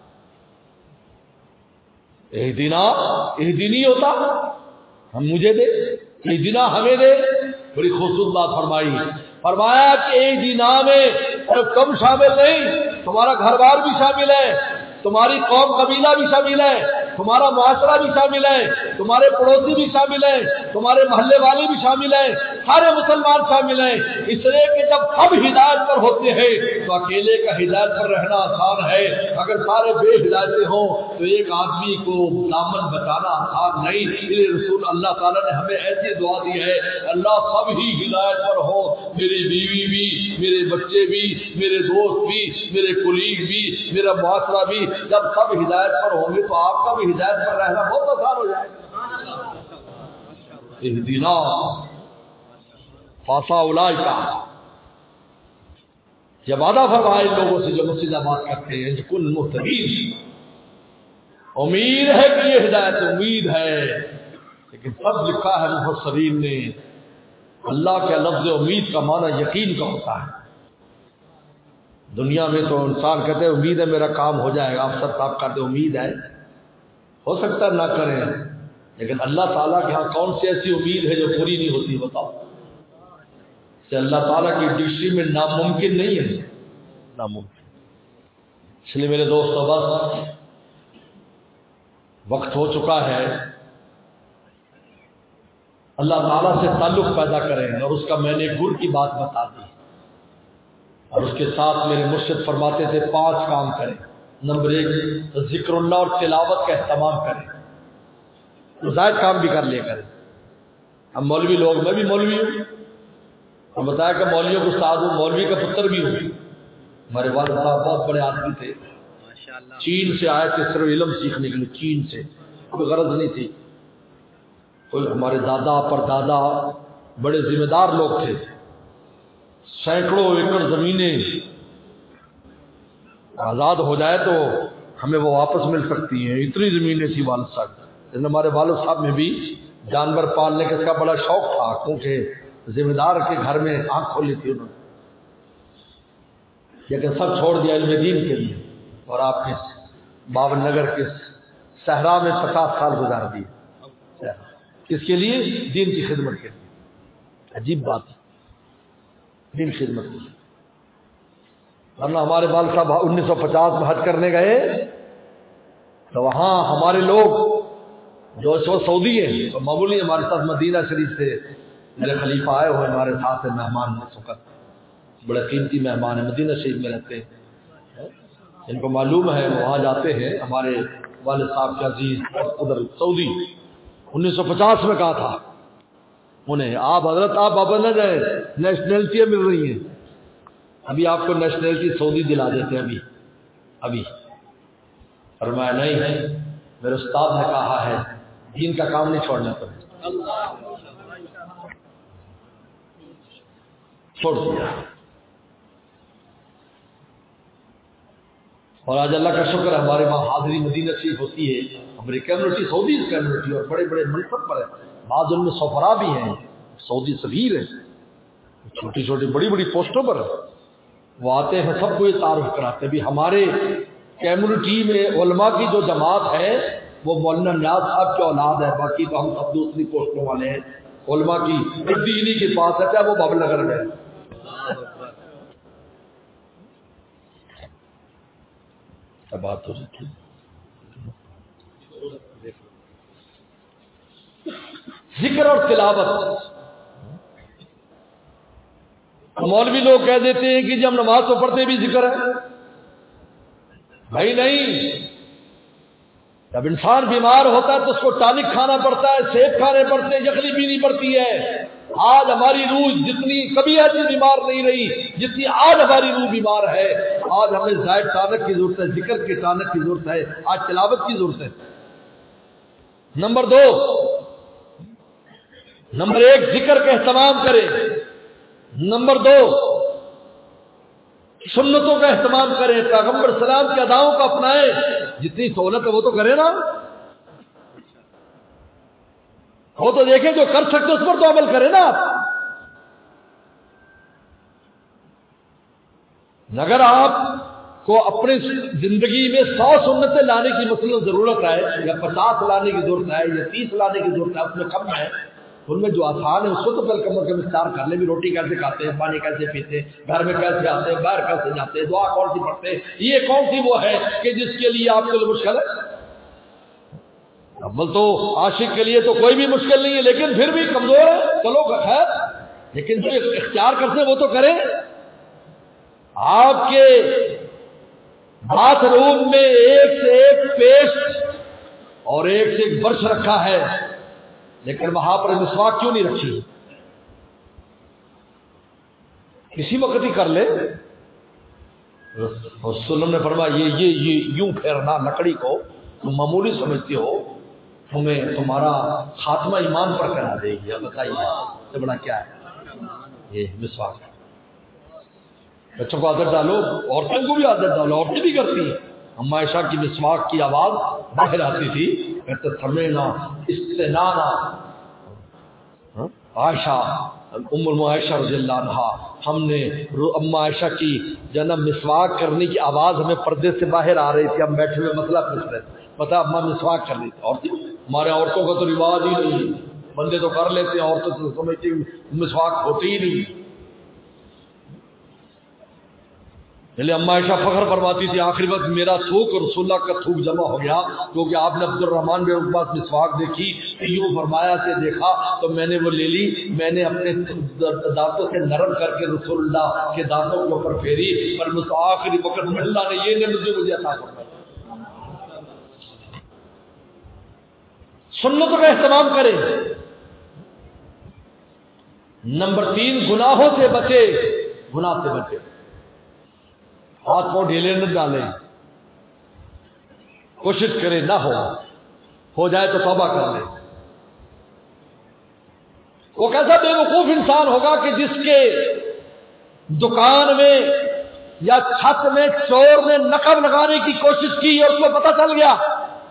[SPEAKER 1] اہدنا اہدنی ہوتا، ہم مجھے دے، اہدنا ہمیں دے، بڑی خوبصورت بات فرمائی، فرمایا کہ اہدنا میں کم شامل نہیں، تمہارا گھر بار بھی شامل ہے، تمہاری قوم قبیلہ بھی شامل ہے، تمہارا معاشرہ بھی شامل ہے، تمہارے پڑوسی بھی شامل ہیں، تمہارے محلے والے بھی شامل ہیں، سارے مسلمان شامل ہیں، اس لیے کہ جب سب ہدایت پر ہوتے ہیں تو اکیلے کا ہدایت پر رہنا آسان ہے، اگر سارے بے ہدایتیں ہوں تو ایک آدمی کو دامن بچانا آسان نہیں۔ اس لیے رسول اللہ تعالیٰ نے ہمیں ایسی دعا دی ہے، اللہ سب ہی ہدایت پر ہو، میری بیوی بھی، میرے بچے بھی، میرے دوست بھی، میرے کولیگ بھی، میرا معاشرہ بھی، جب سب ہدایت پر ہوں گے تو آپ کا بھی ہدایت پر رہنا بہت آسان ہو جائے گا۔ اہدنا فاسا اولئک، یہ وعدہ فرمائے لوگوں سے جو مجھ سے بات کرتے ہیں کل مہتدین، امید ہے کہ یہ ہدایت امید ہے، لیکن سب لکھا ہے مفسرین نے اللہ کے لفظ امید کا معنی یقین کا ہوتا ہے۔ دنیا میں تو انسان کہتے ہیں امید ہے میرا کام ہو جائے گا، افسر صاحب کہتے امید ہے، ہو سکتا ہے نہ کریں، لیکن اللہ تعالیٰ کے ہاں کون سی ایسی امید ہے جو پوری نہیں ہوتی؟ بتاؤ کہ اللہ تعالیٰ کی ڈکشنری میں ناممکن نہیں ہے، ناممکن۔ اس لیے میرے دوستو بس وقت ہو چکا ہے، اللہ تعالیٰ سے تعلق پیدا کریں، اور اس کا میں نے گر کی بات بتا دی، اور اس کے ساتھ میرے مرشد فرماتے تھے پانچ کام کریں۔ نمبر ایک، ذکر اللہ اور تلاوت کا اہتمام کریں، زائد کام بھی کر لیا کریں۔ ہم مولوی لوگ، میں بھی مولوی ہوں، ہم بتایا کہ مولویوں کو استاد ہوں، مولوی کا پتر بھی ہوں۔ ہمارے والد صاحب بہت بڑے آدمی تھے، چین سے آئے تھے صرف علم سیکھنے کے لیے، چین سے، کوئی غرض نہیں تھی، کوئی ہمارے دادا پر دادا بڑے ذمہ دار لوگ تھے، سینکڑوں ایکڑ زمینیں آزاد ہو جائے تو ہمیں وہ واپس مل سکتی ہیں، اتنی زمینیں تھی والد صاحب۔ لیکن ہمارے والد صاحب میں بھی جانور پالنے کا اس کا بڑا شوق تھا، کیونکہ ذمہ دار کے گھر میں آنکھ کھولی تھی انہوں نے، لیکن سب چھوڑ دیا علم دین کے لیے، اور آپ کے باون نگر کے صحرا میں پچاس سال گزار دیے، کس کے لیے؟ دین کی خدمت کے لیے۔ عجیب بات ہے، دین خدمت کی۔ ورنہ ہمارے والد صاحب انیس سو پچاس میں حج کرنے گئے تو وہاں ہمارے لوگ جو اس وقت سعودی ہیں تو معمولی ہمارے ساتھ مدینہ شریف سے میرے خلیفہ آئے ہوئے ہمارے ساتھ مہمان وقت، بڑے قیمتی مہمان ہیں، مدینہ شریف میں رہتے ہیں، ان کو معلوم ہے وہاں جاتے ہیں۔ ہمارے والد صاحب کے عزیز ادھر سعودی انیس سو پچاس میں کہا تھا انہیں، آپ حضرت آپ واپس نہ جائیں، نیشنلٹیاں مل رہی ہیں، ابھی آپ کو نیشنلٹی سعودی دلا دیتے ہیں، ابھی ابھی فرمایا نہیں ہے، میرے استاد نے کہا ہے دین کا کام نہیں چھوڑنا پڑے، چھوڑ دیا۔ اور آج اللہ کا شکر ہے ہمارے وہاں حاضری مدینہ شریف ہوتی ہے، ہماری کمیونٹی سعودی کمیونٹی، اور بڑے بڑے منصب پر ہے، بعض ان میں سفرا بھی ہیں، سعودی سفیر ہیں، چھوٹی چھوٹی بڑی بڑی پوسٹوں پر وہ آتے ہیں، سب کو یہ تعارف کراتے ہیں۔ بھی ہمارے کمیونٹی میں علماء کی جو جماعت ہے وہ مولانا نیاز صاحب کی اولاد ہے، باقی تو ہم سب دوسری پوسٹوں والے ہیں، علماء کی ہڈی انہی کے پاس ہے، چاہے وہ بابل نگر میں۔ بات ہو سکتی ذکر اور تلاوت۔ مولوی لوگ کہہ دیتے ہیں کہ جب نماز تو پڑھتے بھی ذکر ہے، بھائی نہیں، جب انسان بیمار ہوتا ہے تو اس کو ٹانک کھانا پڑتا ہے، سیب کھانے پڑتے ہیں، یخنی پینی پڑتی ہے۔ آج ہماری روح جتنی کبھی ایسی بیمار نہیں رہی جتنی آج ہماری روح بیمار ہے۔ آج ہمیں زائد ٹانک کی ضرورت ہے، ذکر کے ٹانک کی ضرورت ہے، آج تلاوت کی ضرورت ہے۔ نمبر دو، نمبر ایک ذکر کا اہتمام کرے، نمبر دو سنتوں کا اہتمام کریں، پیغمبر سلام کی اداؤں کو اپنائیں، جتنی سہولت ہے وہ تو کریں نا، وہ تو دیکھیں جو کر سکتے اس پر تو عمل کریں نا۔ اگر آپ کو اپنی زندگی میں سو سنتیں لانے کی مثلاً ضرورت ہے، یا پچاس لانے کی ضرورت ہے، یا تیس لانے کی ضرورت ہے، اس میں کم ہے، ان میں جو آسان ہے اس کو تو پہلے کم از کم اختیار کر لیں۔ بھی روٹی کیسے کھاتے ہیں، پانی کیسے پیتے ہیں، گھر میں کیسے آتے ہیں، باہر کیسے جاتے ہیں، دعا کون سی پڑھتے ہیں، یہ کون سی وہ ہے کہ جس کے لیے آپ کے لیے مشکل ہے؟ اول تو عاشق کے لیے تو کوئی بھی مشکل نہیں ہے، لیکن پھر بھی کمزور ہے، چلو خیر، لیکن جو اختیار کرتے ہیں وہ تو کریں۔ آپ کے باتھ روم میں ایک سے ایک پیسٹ اور ایک سے ایک برش رکھا ہے، لیکن وہاں پر مسواک کیوں نہیں رکھی؟ کسی وقت ہی کر لے۔ رسول اللہ نے فرمایا یہ یہ یہ یوں پھیرنا لکڑی کو تم معمولی سمجھتے ہو، تمہیں تمہارا خاتمہ ایمان پر کرا دے گی۔ اب بتائیے اس سے بڑا کیا ہے؟ یہ مسواک۔ بچوں کو عادت ڈالو، عورتوں کو بھی عادت ڈالو، عورتیں بھی کرتی ہیں۔ اما عائشہ کی مسواک کی آواز باہر آتی تھی، کہتے سمینا استنانا عائشہ ام عائشہ رضی اللہ عنہا، ہم نے ام عائشہ کی جنم مسواک کرنے کی آواز ہمیں پردے سے باہر آ رہی تھی، ہم بیٹھے ہوئے مسئلہ پوچھ رہے تھے، پتا اماں مسواک کر رہی تھی، اور ہمارے عورتوں کا تو رواج ہی نہیں، بندے تو کر لیتے ہیں، عورتوں تو سمجھتی مسواک ہوتی ہی نہیں۔ پہلے اماں عائشہ فخر فرماتی تھی آخری وقت میرا تھوک اور رسول اللہ کا تھوک جمع ہو گیا، کیونکہ آپ نے عبد الرحمن بن عقبہ کی مسواک دیکھی، یوں فرمایا سے دیکھا تو میں نے وہ لے لی، میں نے اپنے دانتوں سے نرم کر کے رسول اللہ کے دانتوں کے اوپر پھیری، پر مجھ آخری وقت میں اللہ نے یہ نعمت جو مجھے عطا فرمائی۔ سنتوں کا اہتمام کرے۔ نمبر تین، گناہوں سے بچے، گناہ سے بچے، ہاتھ کو ڈھیلے نہ ڈالیں، کوشش کرے نہ ہو ہو جائے تو توبہ کر لے۔ وہ کیسا بے وقوف انسان ہوگا کہ جس کے دکان میں یا چھت میں چور نے نقب لگانے کی کوشش کی اور اس کو پتہ چل گیا،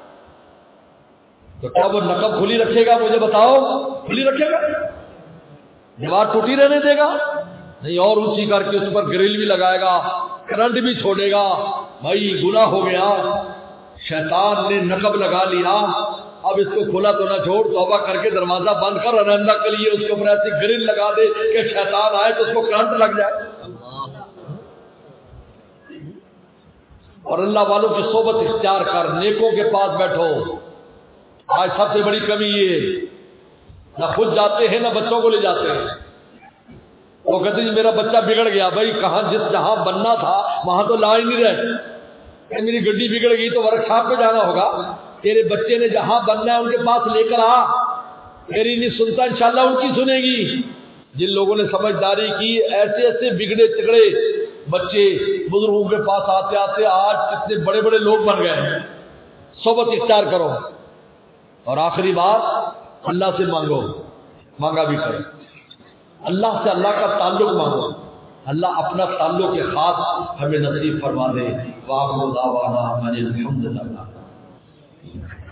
[SPEAKER 1] تو کیا وہ نقب کھلی رکھے گا؟ مجھے بتاؤ، کھلی رکھے گا؟ دیوار ٹوٹی رہنے دے گا؟ نہیں، اور اونچی کر کے اس پر گرل بھی لگائے گا، کرنٹ بھی چھوڑے گا۔ بھائی گناہ ہو گیا، شیطان نے نقب لگا لیا، اب اس کو کھلا تو نہ چھوڑ، توبہ کر کے دروازہ بند کر، رنندہ کے لیے اس کے اوپر ایسی گرل لگا دے کہ شیطان آئے تو اس کو کرنٹ لگ جائے۔ اور اللہ والوں کی صحبت اختیار کر، نیکوں کے پاس بیٹھو۔ آج سب سے بڑی کمی یہ، نہ خود جاتے ہیں نہ بچوں کو لے جاتے ہیں۔ وہ کہتے ہیں میرا بچہ بگڑ گیا، بھائی کہاں جس جہاں بننا تھا وہاں تو لا ہی نہیں رہے، کہ میری گڈی بگڑ گئی تو ورک شاپ پہ جانا ہوگا، تیرے بچے نے جہاں بننا ہے ان کے پاس لے کر آ، میری نہیں سنتا انشاءاللہ ان کی سنے گی۔ جن لوگوں نے سمجھداری کی، ایسے ایسے بگڑے چگڑے بچے بزرگوں کے پاس آتے آتے آج کتنے بڑے بڑے لوگ بن گئے ہیں۔ صحبت اختیار کرو، اور آخری بات اللہ سے مانگو، مانگا بھی کرو، اللہ سے اللہ کا تعلق مانگو، اللہ اپنا تعلق کے خاص ہمیں نصیب فرما دے۔ وآخر دعوانا ان الحمد للہ۔